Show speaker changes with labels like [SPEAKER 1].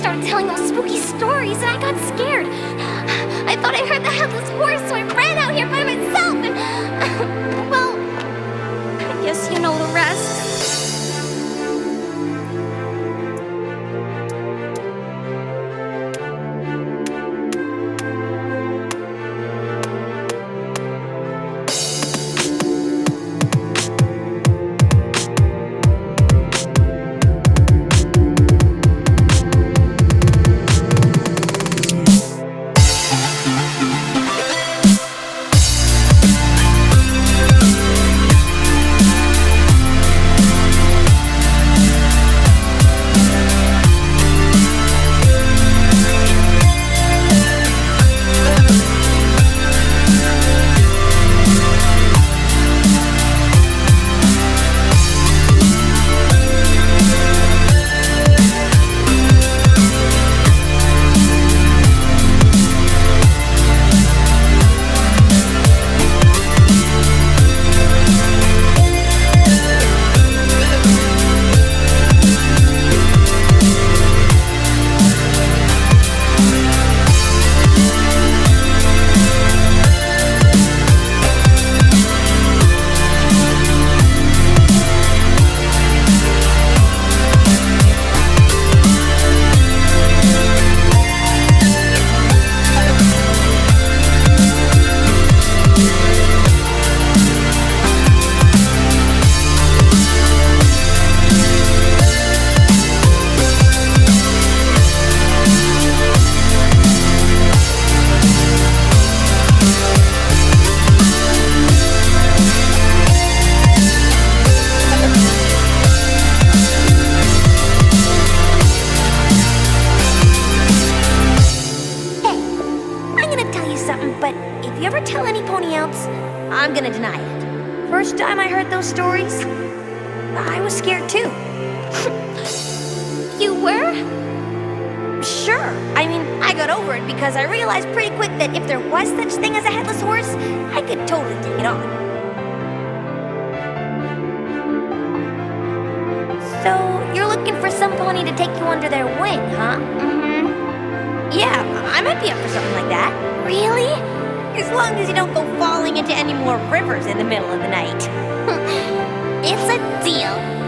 [SPEAKER 1] started telling those spooky stories, and I got scared. I thought I heard the headless horse, so I ran out here by myself, and... well, I guess you know the rest. But if you ever tell any pony else, I'm gonna deny it. First time I heard those stories, I was scared too. You were? Sure. I mean, I got over it because I realized pretty quick that if there was such thing as a headless horse, I could totally take it on. So, you're looking for some pony to take you under their wing, huh? Yeah, I might be up for something like that. Really? As long as you don't go falling into any more rivers in the middle of the night. It's a deal.